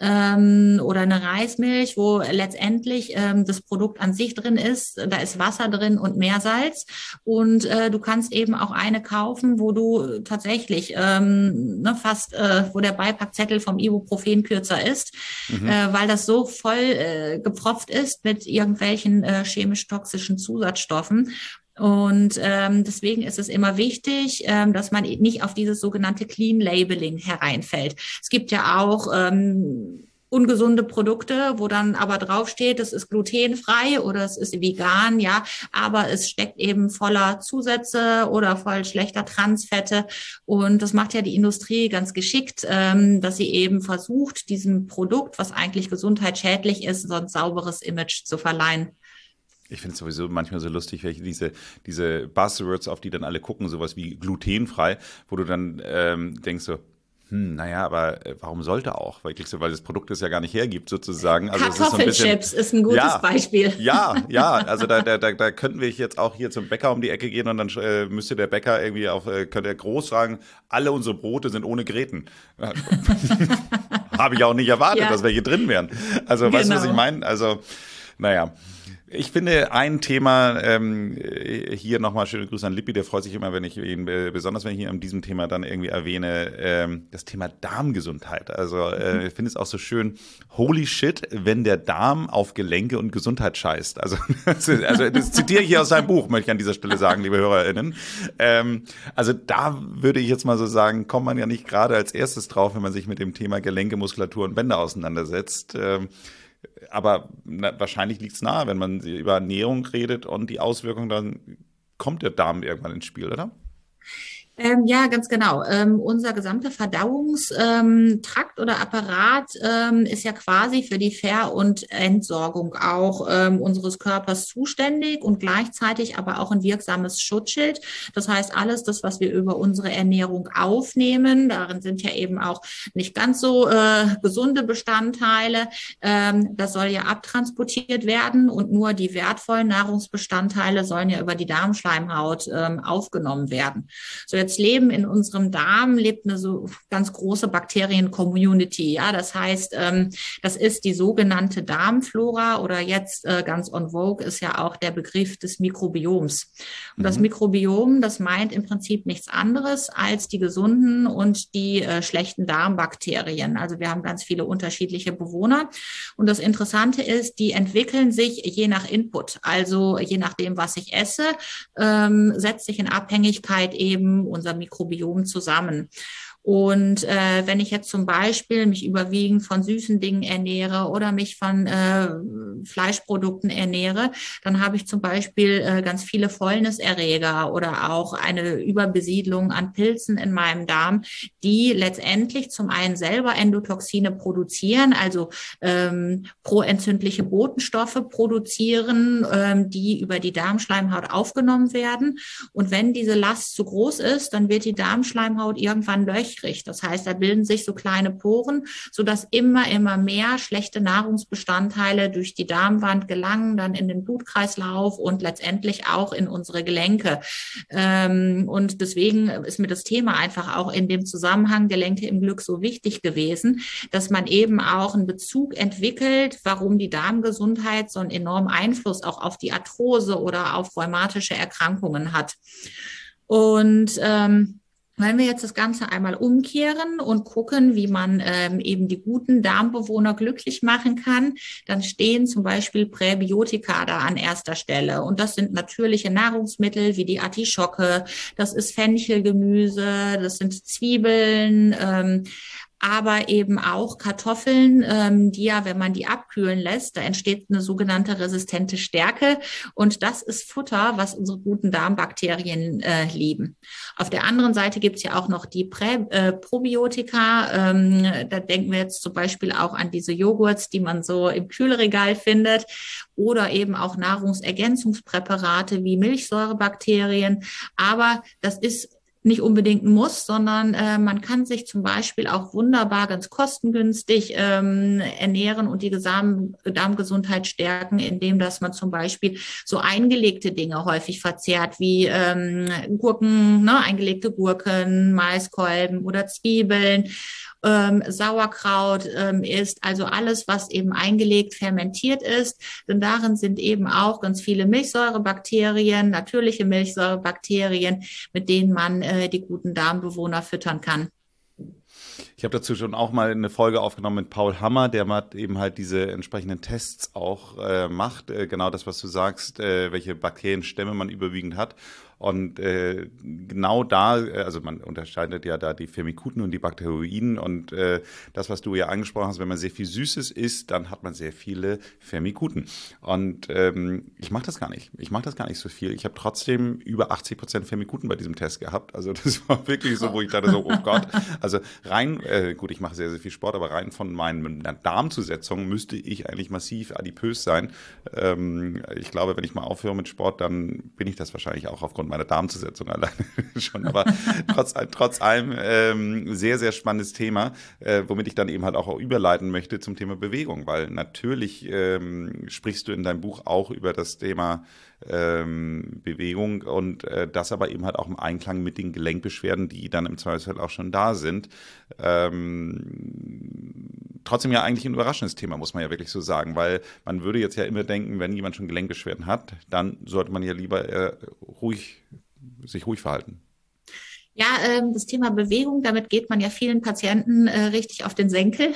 ähm, oder eine Reismilch, wo letztendlich ähm, das Produkt an sich drin ist. Da ist Wasser drin und Meersalz. Und äh, du kannst eben auch eine kaufen, wo du tatsächlich ähm, ne, fast, äh, wo der Beipackzettel vom Ibuprofen kürzer ist, mhm. äh, weil das so voll äh, gepfropft ist mit irgendwelchen äh, chemisch-toxischen Zusatzstoffen. Und ähm, deswegen ist es immer wichtig, ähm, dass man nicht auf dieses sogenannte Clean Labeling hereinfällt. Es gibt ja auch ähm, ungesunde Produkte, wo dann aber draufsteht, es ist glutenfrei oder es ist vegan, ja, aber es steckt eben voller Zusätze oder voll schlechter Transfette und das macht ja die Industrie ganz geschickt, ähm, dass sie eben versucht, diesem Produkt, was eigentlich gesundheitsschädlich ist, so ein sauberes Image zu verleihen.
Ich finde es sowieso manchmal so lustig, welche diese, diese Buzzwords, auf die dann alle gucken, sowas wie glutenfrei, wo du dann ähm, denkst so, Hm, naja, aber äh, warum sollte auch? Weil, weil das Produkt es ja gar nicht hergibt, sozusagen. Also
Kartoffelchips
ist, so
ist ein gutes
ja,
Beispiel.
Ja, ja, also da, da, da, da könnten wir jetzt auch hier zum Bäcker um die Ecke gehen und dann äh, müsste der Bäcker irgendwie auf, äh, könnte er groß sagen, alle unsere Brote sind ohne Gräten. Habe ich auch nicht erwartet,
Ja,
dass welche drin wären. Also, weißt du, was ich
genau.
meine? Also, naja. Ich finde ein Thema, ähm, hier nochmal schöne Grüße an Lippi, der freut sich immer, wenn ich ihn, äh, besonders wenn ich ihn an diesem Thema dann irgendwie erwähne, ähm, das Thema Darmgesundheit. Also äh, ich finde es auch so schön, holy shit, wenn der Darm auf Gelenke und Gesundheit scheißt. Also, also das zitiere ich hier aus seinem Buch, möchte ich an dieser Stelle sagen, liebe HörerInnen. Ähm, also da würde ich jetzt mal so sagen, kommt man ja nicht gerade als erstes drauf, wenn man sich mit dem Thema Gelenke, Muskulatur und Bänder auseinandersetzt. Ähm, Aber na, wahrscheinlich liegt es nahe, wenn man über Ernährung redet und die Auswirkungen, dann kommt der Darm irgendwann ins Spiel, oder?
Ähm, ja, ganz genau. Ähm, unser gesamter Verdauungstrakt ähm, Trakt oder Apparat ähm, ist ja quasi für die Ver- und Entsorgung auch ähm, unseres Körpers zuständig und gleichzeitig aber auch ein wirksames Schutzschild. Das heißt, alles das, was wir über unsere Ernährung aufnehmen, darin sind ja eben auch nicht ganz so äh, gesunde Bestandteile, ähm, das soll ja abtransportiert werden und nur die wertvollen Nahrungsbestandteile sollen ja über die Darmschleimhaut ähm, aufgenommen werden. So, jetzt leben in unserem Darm, lebt eine so ganz große Bakterien-Community. Ja, das heißt, ähm, das ist die sogenannte Darmflora oder jetzt äh, ganz on vogue ist ja auch der Begriff des Mikrobioms. Und das
Mhm.
Mikrobiom, das meint im Prinzip nichts anderes als die gesunden und die äh, schlechten Darmbakterien. Also wir haben ganz viele unterschiedliche Bewohner. Und das Interessante ist, die entwickeln sich je nach Input. Also je nachdem, was ich esse, ähm, setzt sich in Abhängigkeit eben unser Mikrobiom zusammen. Und äh, wenn ich jetzt zum Beispiel mich überwiegend von süßen Dingen ernähre oder mich von äh, Fleischprodukten ernähre, dann habe ich zum Beispiel äh, ganz viele Fäulniserreger oder auch eine Überbesiedlung an Pilzen in meinem Darm, die letztendlich zum einen selber Endotoxine produzieren, also ähm, proentzündliche Botenstoffe produzieren, ähm, die über die Darmschleimhaut aufgenommen werden. Und wenn diese Last zu groß ist, dann wird die Darmschleimhaut irgendwann löchrig. Das heißt, da bilden sich so kleine Poren, sodass immer, immer mehr schlechte Nahrungsbestandteile durch die Darmwand gelangen, dann in den Blutkreislauf und letztendlich auch in unsere Gelenke. Und deswegen ist mir das Thema einfach auch in dem Zusammenhang Gelenke im Glück so wichtig gewesen, dass man eben auch einen Bezug entwickelt, warum die Darmgesundheit so einen enormen Einfluss auch auf die Arthrose oder auf rheumatische Erkrankungen hat. Und ähm, wenn wir jetzt das Ganze einmal umkehren und gucken, wie man ähm, eben die guten Darmbewohner glücklich machen kann, dann stehen zum Beispiel Präbiotika da an erster Stelle. Und das sind natürliche Nahrungsmittel wie die Artischocke, das ist Fenchelgemüse, das sind Zwiebeln, ähm, aber eben auch Kartoffeln, ähm, die ja, wenn man die abkühlen lässt, da entsteht eine sogenannte resistente Stärke. Und das ist Futter, was unsere guten Darmbakterien äh, lieben. Auf der anderen Seite gibt es ja auch noch die Prä, äh, Probiotika. Ähm, da denken wir jetzt zum Beispiel auch an diese Joghurts, die man so im Kühlregal findet. Oder eben auch Nahrungsergänzungspräparate wie Milchsäurebakterien. Aber das ist nicht unbedingt ein Muss, sondern äh, man kann sich zum Beispiel auch wunderbar ganz kostengünstig ähm, ernähren und die Gesam- Darmgesundheit stärken, indem dass man zum Beispiel so eingelegte Dinge häufig verzehrt, wie ähm, Gurken, ne, eingelegte Gurken, Maiskolben oder Zwiebeln. Ähm, Sauerkraut ähm, ist, also alles, was eben eingelegt fermentiert ist. Denn darin sind eben auch ganz viele Milchsäurebakterien, natürliche Milchsäurebakterien, mit denen man äh, die guten Darmbewohner füttern kann.
Ich habe dazu schon auch mal eine Folge aufgenommen mit Paul Hammer, der eben halt diese entsprechenden Tests auch äh, macht. Äh, genau das, was du sagst, äh, welche Bakterienstämme man überwiegend hat. Und äh, genau da, also man unterscheidet ja da die Firmikuten und die Bakteroiden. Und äh, das, was du ja angesprochen hast, wenn man sehr viel Süßes isst, dann hat man sehr viele Firmikuten. Und ähm, ich mache das gar nicht. Ich mache das gar nicht so viel. Ich habe trotzdem über achtzig Prozent Firmikuten bei diesem Test gehabt. Also das war wirklich so, wo ich dachte so, oh Gott. Also rein, äh, gut, ich mache sehr, sehr viel Sport, aber rein von meiner Darmzusetzung müsste ich eigentlich massiv adipös sein. Ähm, ich glaube, wenn ich mal aufhöre mit Sport, dann bin ich das wahrscheinlich auch aufgrund aufgrund meiner Darmzersetzung alleine schon. Aber trotz, trotz allem ähm, sehr, sehr spannendes Thema, äh, womit ich dann eben halt auch überleiten möchte zum Thema Bewegung, weil natürlich ähm, sprichst du in deinem Buch auch über das Thema ähm, Bewegung und äh, das aber eben halt auch im Einklang mit den Gelenkbeschwerden, die dann im Zweifelsfall auch schon da sind. Ähm, trotzdem ja eigentlich ein überraschendes Thema, muss man ja wirklich so sagen, weil man würde jetzt ja immer denken, wenn jemand schon Gelenkbeschwerden hat, dann sollte man ja lieber äh, ruhig, sich ruhig verhalten.
Ja, ähm, das Thema Bewegung, damit geht man ja vielen Patienten äh, richtig auf den Senkel.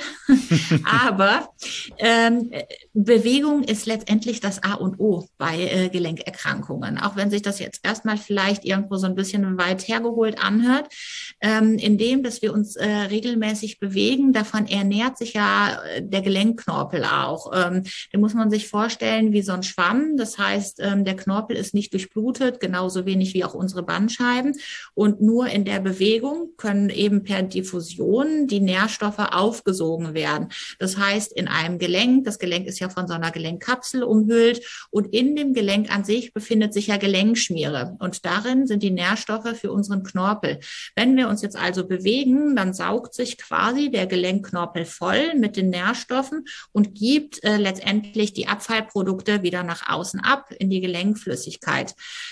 Aber ähm, Bewegung ist letztendlich das A und O bei äh, Gelenkerkrankungen. Auch wenn sich das jetzt erstmal vielleicht irgendwo so ein bisschen weit hergeholt anhört. Ähm, indem, dass wir uns äh, regelmäßig bewegen, davon ernährt sich ja äh, der Gelenkknorpel auch. Ähm, den muss man sich vorstellen wie so ein Schwamm. Das heißt, ähm, der Knorpel ist nicht durchblutet, genauso wenig wie auch unsere Bandscheiben. Und nur in der Bewegung können eben per Diffusion die Nährstoffe aufgesogen werden. Das heißt, in einem Gelenk, das Gelenk ist ja von so einer Gelenkkapsel umhüllt und in dem Gelenk an sich befindet sich ja Gelenkschmiere und darin sind die Nährstoffe für unseren Knorpel. Wenn wir uns jetzt also bewegen, dann saugt sich quasi der Gelenkknorpel voll mit den Nährstoffen und gibt äh, letztendlich die Abfallprodukte wieder nach außen ab in die Gelenkflüssigkeit.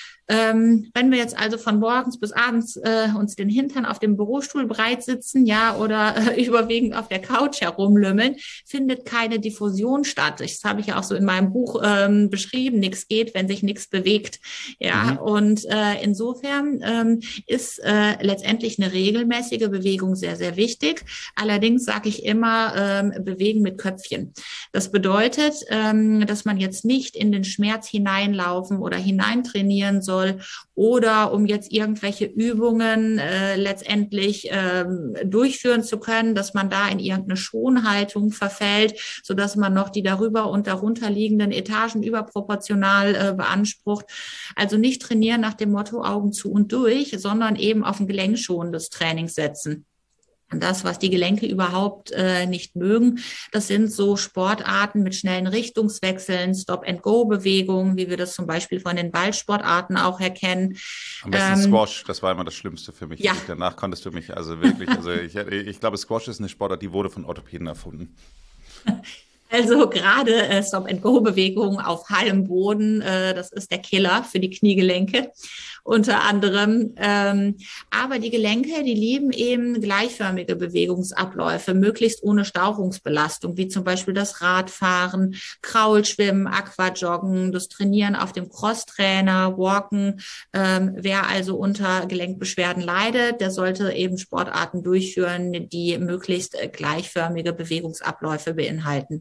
Ähm, wenn wir jetzt also von morgens bis abends äh, uns den Hintern auf dem Bürostuhl breit sitzen, ja, oder äh, überwiegend auf der Couch herumlümmeln, findet keine Diffusion statt. Das habe ich ja auch so in meinem Buch ähm, beschrieben. Nichts geht, wenn sich nichts bewegt. Ja, mhm. und äh, insofern ähm, ist äh, letztendlich eine regelmäßige Bewegung sehr, sehr wichtig. Allerdings sage ich immer, ähm, bewegen mit Köpfchen. Das bedeutet, ähm, dass man jetzt nicht in den Schmerz hineinlaufen oder hineintrainieren soll, oder um jetzt irgendwelche Übungen äh, letztendlich ähm, durchführen zu können, dass man da in irgendeine Schonhaltung verfällt, sodass man noch die darüber und darunter liegenden Etagen überproportional äh, beansprucht. Also nicht trainieren nach dem Motto Augen zu und durch, sondern eben auf ein gelenkschonendes Training setzen. Und das, was die Gelenke überhaupt äh, nicht mögen, das sind so Sportarten mit schnellen Richtungswechseln, Stop-and-Go-Bewegungen, wie wir das zum Beispiel von den Ballsportarten auch erkennen.
Am besten ähm, Squash, das war immer das Schlimmste für mich.
Ja.
Danach konntest du mich also wirklich, also ich, ich glaube, Squash ist eine Sportart, die wurde von Orthopäden erfunden.
Also gerade äh, Stop-and-Go-Bewegungen auf hallem Boden, äh, das ist der Killer für die Kniegelenke unter anderem. Ähm, aber die Gelenke, die lieben eben gleichförmige Bewegungsabläufe, möglichst ohne Stauchungsbelastung, wie zum Beispiel das Radfahren, Kraulschwimmen, Aquajoggen, das Trainieren auf dem Crosstrainer, Walken. Ähm, wer also unter Gelenkbeschwerden leidet, der sollte eben Sportarten durchführen, die möglichst äh, gleichförmige Bewegungsabläufe beinhalten.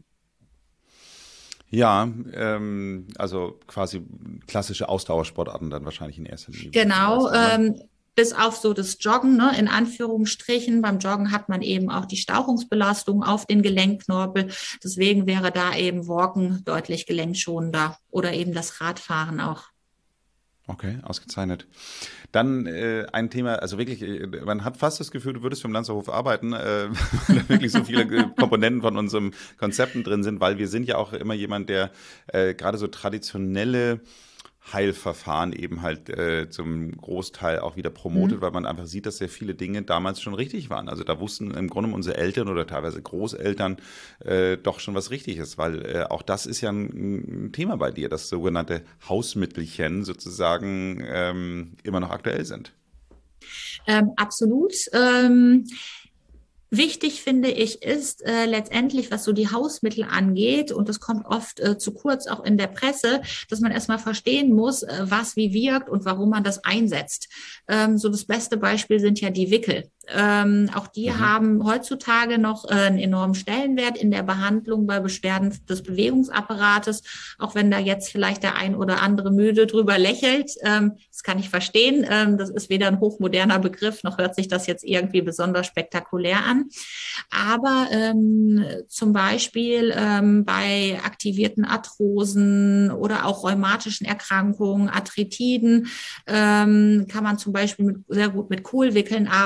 Ja, ähm, also quasi klassische Ausdauersportarten dann wahrscheinlich in erster Linie.
Genau, ähm, bis auf so das Joggen, ne, in Anführungsstrichen. Beim Joggen hat man eben auch die Stauchungsbelastung auf den Gelenkknorpel. Deswegen wäre da eben Walken deutlich gelenkschonender oder eben das Radfahren auch.
Okay, ausgezeichnet. Dann äh, ein Thema, also wirklich, man hat fast das Gefühl, du würdest für den Lanzerhof arbeiten, äh, weil da wirklich so viele Komponenten von unseren Konzepten drin sind, weil wir sind ja auch immer jemand, der äh, gerade so traditionelle Heilverfahren eben halt äh, zum Großteil auch wieder promotet, mhm. weil man einfach sieht, dass sehr viele Dinge damals schon richtig waren. Also da wussten im Grunde unsere Eltern oder teilweise Großeltern äh, doch schon was richtig ist, weil äh, auch das ist ja ein, ein Thema bei dir, dass sogenannte Hausmittelchen sozusagen ähm, immer noch aktuell sind.
Ähm, absolut. Ähm Wichtig, finde ich, ist äh, letztendlich, was so die Hausmittel angeht, und das kommt oft äh, zu kurz auch in der Presse, dass man erstmal verstehen muss, äh, was wie wirkt und warum man das einsetzt. Ähm, so das beste Beispiel sind ja die Wickel. Ähm, auch die mhm. haben heutzutage noch äh, einen enormen Stellenwert in der Behandlung bei Beschwerden des Bewegungsapparates, auch wenn da jetzt vielleicht der ein oder andere müde drüber lächelt. Ähm, das kann ich verstehen. Ähm, das ist weder ein hochmoderner Begriff, noch hört sich das jetzt irgendwie besonders spektakulär an. Aber ähm, zum Beispiel ähm, bei aktivierten Arthrosen oder auch rheumatischen Erkrankungen, Arthritiden, ähm, kann man zum Beispiel mit, sehr gut mit Kohlwickeln arbeiten.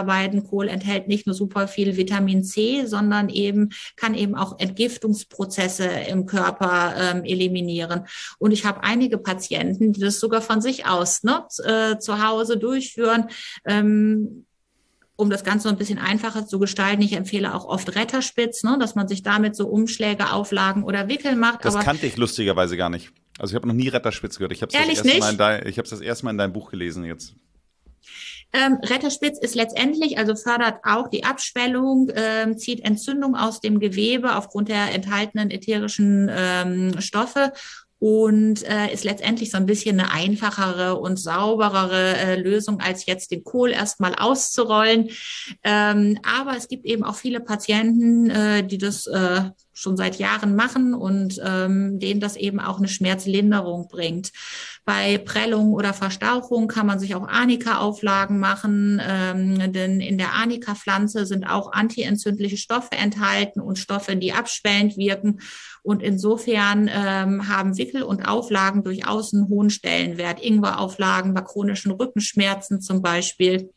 Blumenkohl enthält nicht nur super viel Vitamin C, sondern eben kann eben auch Entgiftungsprozesse im Körper ähm, eliminieren. Und ich habe einige Patienten, die das sogar von sich aus ne, äh, zu Hause durchführen, ähm, um das Ganze so ein bisschen einfacher zu gestalten. Ich empfehle auch oft Retterspitz, ne, dass man sich damit so Umschläge, Auflagen oder Wickel macht.
Das
aber
kannte ich lustigerweise gar nicht. Also ich habe noch nie Retterspitz gehört. Ich habe es das, erste Mal in dein, ich hab's das erste Mal in deinem Buch gelesen jetzt.
Ähm, Retterspitz ist letztendlich, also fördert auch die Abschwellung, ähm, zieht Entzündung aus dem Gewebe aufgrund der enthaltenen ätherischen ähm, Stoffe und äh, ist letztendlich so ein bisschen eine einfachere und sauberere äh, Lösung, als jetzt den Kohl erstmal auszurollen. Ähm, aber es gibt eben auch viele Patienten, äh, die das äh, schon seit Jahren machen und ähm, denen das eben auch eine Schmerzlinderung bringt. Bei Prellung oder Verstauchung kann man sich auch Arnika-Auflagen machen, ähm, denn in der Arnika-Pflanze sind auch antientzündliche Stoffe enthalten und Stoffe, die abschwellend wirken. Und insofern ähm, haben Wickel und Auflagen durchaus einen hohen Stellenwert. Ingwer-Auflagen bei chronischen Rückenschmerzen zum Beispiel.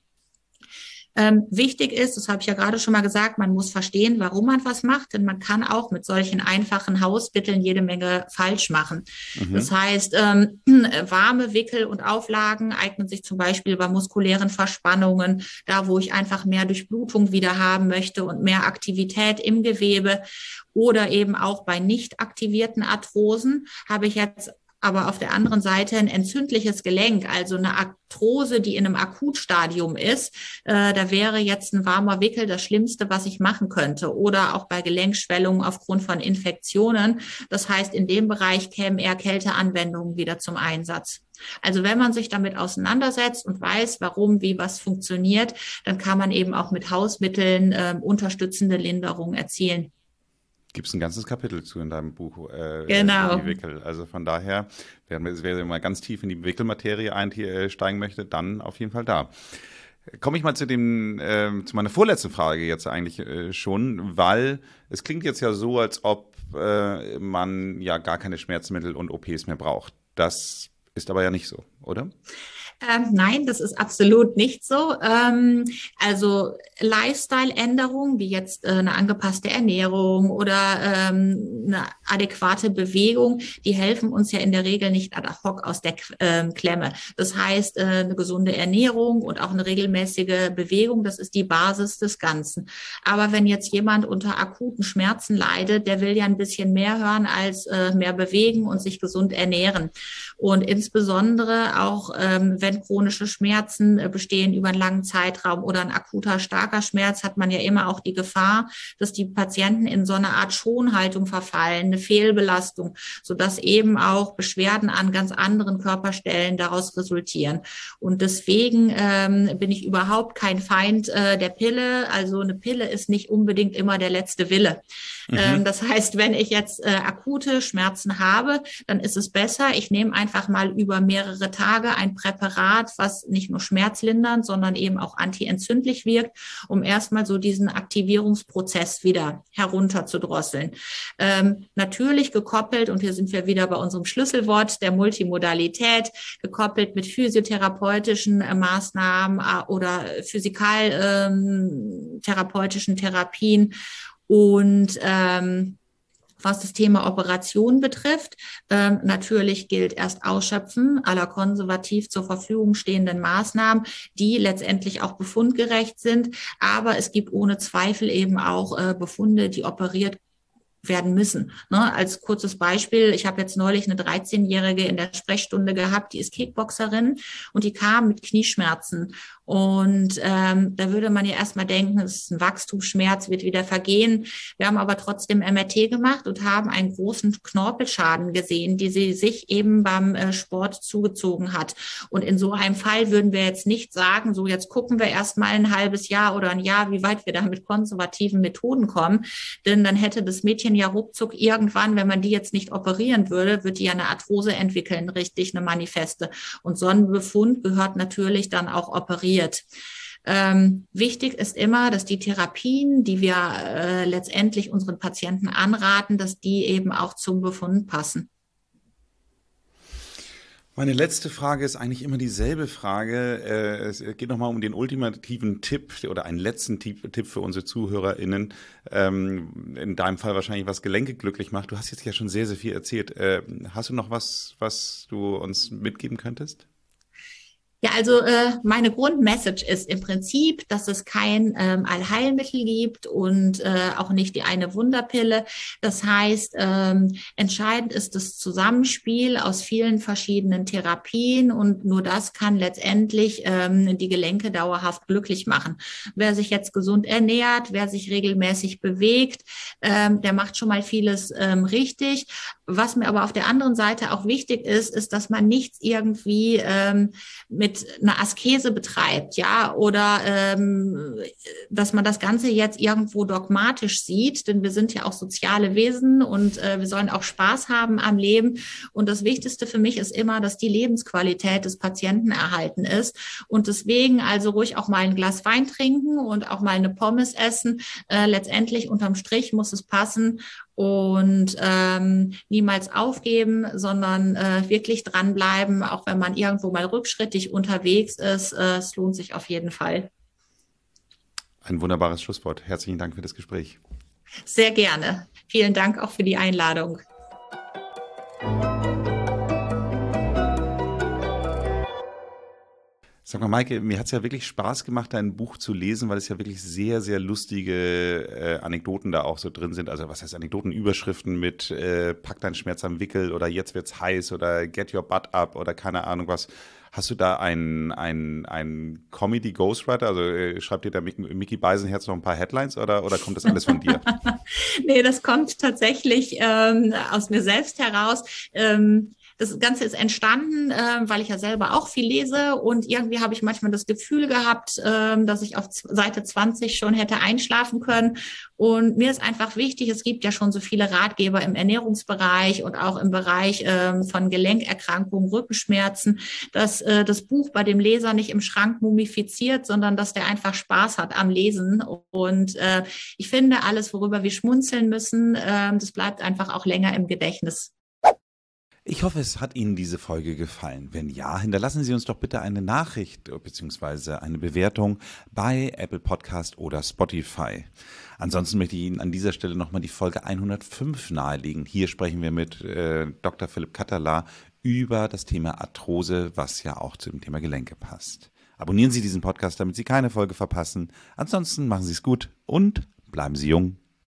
Ähm, wichtig ist, das habe ich ja gerade schon mal gesagt, man muss verstehen, warum man was macht, denn man kann auch mit solchen einfachen Hausmitteln jede Menge falsch machen. Mhm. Das heißt, ähm, warme Wickel und Auflagen eignen sich zum Beispiel bei muskulären Verspannungen, da wo ich einfach mehr Durchblutung wieder haben möchte und mehr Aktivität im Gewebe, oder eben auch bei nicht aktivierten Arthrosen habe ich jetzt aber auf der anderen Seite ein entzündliches Gelenk, also eine Arthrose, die in einem Akutstadium ist. Äh, da wäre jetzt ein warmer Wickel das Schlimmste, was ich machen könnte. Oder auch bei Gelenkschwellungen aufgrund von Infektionen. Das heißt, in dem Bereich kämen eher Kälteanwendungen wieder zum Einsatz. Also wenn man sich damit auseinandersetzt und weiß, warum, wie was funktioniert, dann kann man eben auch mit Hausmitteln äh, unterstützende Linderung erzielen.
Gibt es ein ganzes Kapitel zu in deinem Buch, äh,
genau.
die Wickel. Also von daher, wenn wer mal ganz tief in die Wickelmaterie einsteigen möchte, dann auf jeden Fall da. Komme ich mal zu dem, äh, zu meiner vorletzten Frage jetzt eigentlich äh, schon, weil es klingt jetzt ja so, als ob äh, man ja gar keine Schmerzmittel und O Ps mehr braucht. Das ist aber ja nicht so, oder?
Ähm, nein, das ist absolut nicht so. Ähm, also Lifestyle-Änderungen, wie jetzt äh, eine angepasste Ernährung oder ähm, eine adäquate Bewegung, die helfen uns ja in der Regel nicht ad hoc aus der äh, Klemme. Das heißt, äh, eine gesunde Ernährung und auch eine regelmäßige Bewegung, das ist die Basis des Ganzen. Aber wenn jetzt jemand unter akuten Schmerzen leidet, der will ja ein bisschen mehr hören als äh, mehr bewegen und sich gesund ernähren. Und insbesondere auch, ähm, wenn chronische Schmerzen äh, bestehen über einen langen Zeitraum oder ein akuter, starker Schmerz, hat man ja immer auch die Gefahr, dass die Patienten in so eine Art Schonhaltung verfallen, eine Fehlbelastung, sodass eben auch Beschwerden an ganz anderen Körperstellen daraus resultieren. Und deswegen ähm, bin ich überhaupt kein Feind äh, der Pille. Also eine Pille ist nicht unbedingt immer der letzte Wille. Mhm. Ähm, das heißt, wenn ich jetzt äh, akute Schmerzen habe, dann ist es besser, ich nehme einfach mal über mehrere Tage ein Präparat, was nicht nur schmerzlindernd, sondern eben auch antientzündlich wirkt, um erstmal so diesen Aktivierungsprozess wieder herunterzudrosseln. Ähm, natürlich gekoppelt, und hier sind wir wieder bei unserem Schlüsselwort der Multimodalität, gekoppelt mit physiotherapeutischen äh, Maßnahmen äh, oder physikaltherapeutischen ähm, Therapien. Und ähm, was das Thema Operation betrifft, ähm, natürlich gilt erst Ausschöpfen aller konservativ zur Verfügung stehenden Maßnahmen, die letztendlich auch befundgerecht sind. Aber es gibt ohne Zweifel eben auch äh, Befunde, die operiert werden müssen. Ne, als kurzes Beispiel, ich habe jetzt neulich eine dreizehnjährige in der Sprechstunde gehabt, die ist Kickboxerin und die kam mit Knieschmerzen. Und ähm, da würde man ja erstmal denken, es ist ein Wachstumsschmerz, wird wieder vergehen. Wir haben aber trotzdem M R T gemacht und haben einen großen Knorpelschaden gesehen, die sie sich eben beim äh, Sport zugezogen hat. Und in so einem Fall würden wir jetzt nicht sagen, so jetzt gucken wir erstmal ein halbes Jahr oder ein Jahr, wie weit wir da mit konservativen Methoden kommen. Denn dann hätte das Mädchen ja ruckzuck irgendwann, wenn man die jetzt nicht operieren würde, wird die ja eine Arthrose entwickeln, richtig, eine manifeste. Und so ein Befund gehört natürlich dann auch operiert. Ähm, wichtig ist immer, dass die Therapien, die wir äh, letztendlich unseren Patienten anraten, dass die eben auch zum Befund passen.
Meine letzte Frage ist eigentlich immer dieselbe Frage. Äh, Es geht nochmal um den ultimativen Tipp oder einen letzten Tipp Tipp für unsere ZuhörerInnen. Ähm, In deinem Fall wahrscheinlich, was Gelenke glücklich macht. Du hast jetzt ja schon sehr, sehr viel erzählt. Äh, Hast du noch was, was du uns mitgeben könntest?
Ja, also äh, meine Grundmessage ist im Prinzip, dass es kein ähm, Allheilmittel gibt und äh, auch nicht die eine Wunderpille. Das heißt, ähm, entscheidend ist das Zusammenspiel aus vielen verschiedenen Therapien und nur das kann letztendlich ähm, die Gelenke dauerhaft glücklich machen. Wer sich jetzt gesund ernährt, wer sich regelmäßig bewegt, ähm, der macht schon mal vieles ähm, richtig. Was mir aber auf der anderen Seite auch wichtig ist, ist, dass man nichts irgendwie ähm, mit einer Askese betreibt, ja, oder ähm, dass man das Ganze jetzt irgendwo dogmatisch sieht, denn wir sind ja auch soziale Wesen und äh, wir sollen auch Spaß haben am Leben. Und das Wichtigste für mich ist immer, dass die Lebensqualität des Patienten erhalten ist. Und deswegen also ruhig auch mal ein Glas Wein trinken und auch mal eine Pommes essen. Äh, letztendlich unterm Strich muss es passen. Und ähm, niemals aufgeben, sondern äh, wirklich dranbleiben, auch wenn man irgendwo mal rückschrittig unterwegs ist. Äh, es lohnt sich auf jeden Fall.
Ein wunderbares Schlusswort. Herzlichen Dank für das Gespräch.
Sehr gerne. Vielen Dank auch für die Einladung.
Sag mal, Maike, mir hat es ja wirklich Spaß gemacht, dein Buch zu lesen, weil es ja wirklich sehr, sehr lustige äh, Anekdoten da auch so drin sind. Also was heißt Anekdoten? Überschriften mit äh, Pack deinen Schmerz am Wickel oder Jetzt wird's heiß oder Get your butt up oder keine Ahnung was. Hast du da einen ein, ein Comedy-Ghostwriter? Also äh, schreibt dir da Mick, Mickey Beisenherz noch ein paar Headlines oder, oder kommt das alles von dir?
Nee, das kommt tatsächlich ähm, aus mir selbst heraus. Ähm, Das Ganze ist entstanden, äh, weil ich ja selber auch viel lese und irgendwie habe ich manchmal das Gefühl gehabt, äh, dass ich auf Seite zwanzig schon hätte einschlafen können. Und mir ist einfach wichtig, es gibt ja schon so viele Ratgeber im Ernährungsbereich und auch im Bereich äh, von Gelenkerkrankungen, Rückenschmerzen, dass äh, das Buch bei dem Leser nicht im Schrank mumifiziert, sondern dass der einfach Spaß hat am Lesen. Und äh, ich finde, alles, worüber wir schmunzeln müssen, äh, das bleibt einfach auch länger im Gedächtnis.
Ich hoffe, es hat Ihnen diese Folge gefallen. Wenn ja, hinterlassen Sie uns doch bitte eine Nachricht bzw. eine Bewertung bei Apple Podcast oder Spotify. Ansonsten möchte ich Ihnen an dieser Stelle nochmal die Folge hundertfünf nahelegen. Hier sprechen wir mit äh, Doktor Philipp Katterla über das Thema Arthrose, was ja auch zu dem Thema Gelenke passt. Abonnieren Sie diesen Podcast, damit Sie keine Folge verpassen. Ansonsten machen Sie es gut und bleiben Sie jung.